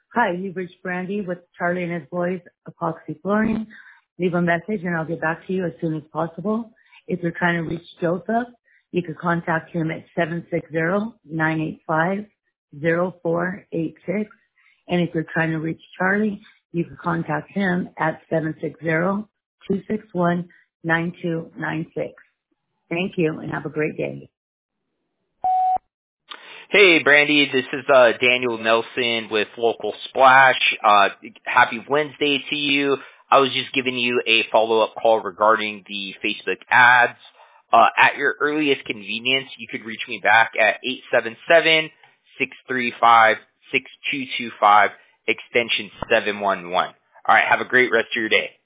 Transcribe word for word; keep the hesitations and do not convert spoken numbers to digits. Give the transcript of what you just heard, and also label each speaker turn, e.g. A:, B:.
A: Hi, you've reached Brandy with Charlie and his boys, Epoxy Flooring. Leave a message and I'll get back to you as soon as possible. If you're trying to reach Joseph, you could contact him at seven six zero, nine eight five, zero four eight six. And if you're trying to reach Charlie, you can contact him at seven six zero, two six one, nine two nine six. Thank you and have a great day.
B: Hey, Brandy, this is uh, Daniel Nelson with Local Splash. Uh, happy Wednesday to you. I was just giving you a follow-up call regarding the Facebook ads. Uh, at your earliest convenience, you could reach me back at eight seven seven, six three five, six two two five, extension seven one one. All right, have a great rest of your day.